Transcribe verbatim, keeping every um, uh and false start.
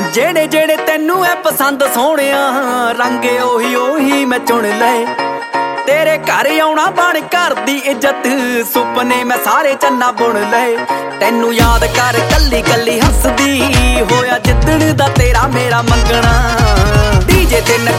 ਜਿਹੜੇ ਜਿਹੜੇ ਤੈਨੂੰ ਐ ਪਸੰਦ ਸੋਹਣਿਆ ਰੰਗ ਉਹੀ ਉਹੀ ਮੈਂ ਚੁਣ ਲਏ। ਤੇਰੇ ਘਰ ਆਉਣਾ ਬਣ ਘਰ ਦੀ ਇੱਜ਼ਤ ਸੁਪਨੇ ਮੈਂ ਸਾਰੇ ਚੰਨਾ ਬੁਣ ਲਏ। ਤੈਨੂੰ ਯਾਦ ਕਰ ਕੱਲੀ ਕੱਲੀ ਹੱਸਦੀ ਹੋਇਆ ਜਿੱਦਣ ਦਾ ਤੇਰਾ ਮੇਰਾ ਮੰਗਣਾ। ਡੀਜੇ ਤੇ